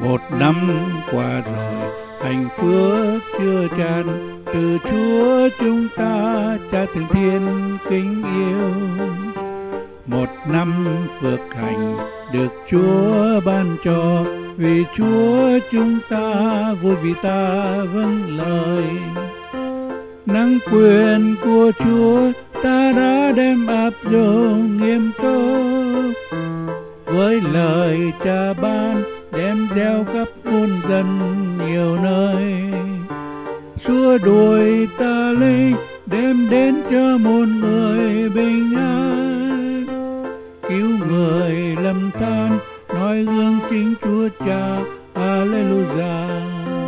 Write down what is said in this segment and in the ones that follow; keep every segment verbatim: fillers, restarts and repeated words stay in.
Một năm qua rồi, hạnh phúc chưa tràn, từ Chúa chúng ta Cha Thượng Thiên kính yêu. Một năm phước hạnh được Chúa ban cho, vì Chúa chúng ta vui vì ta vâng lời. Năng quyền của Chúa ta đã đem áp dụng nghiêm túc, với lời Cha ban đem gieo khắp muôn dân nhiều nơi. Xua đuổi tà linh, đem đến cho muôn người bình an, cứu người lầm than, nói gương chính Chúa Cha. Alleluia.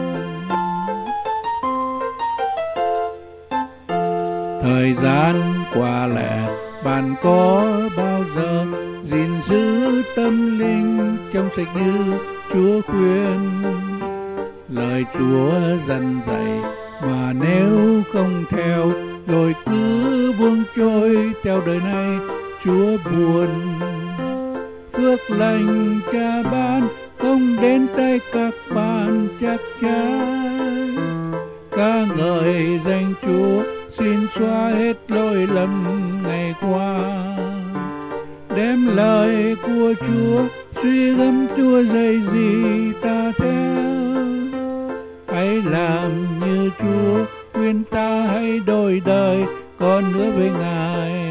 Thời gian qua lẹ, bạn có bao giờ gìn giữ tâm linh trong sạch như Chúa khuyên? Lời Chúa dặn dạy mà nếu không theo, rồi cứ buông trôi theo đời này, Chúa buồn. Phước lành Cha ban không đến tay các bạn chắc chắn. Ca ngợi danh Chúa, xin xóa hết lỗi lầm ngày qua. Đem lời của Chúa, suy gẫm Chúa dạy gì ta theo. Hãy làm như Chúa khuyên ta, hãy đổi đời còn nữa với Ngài.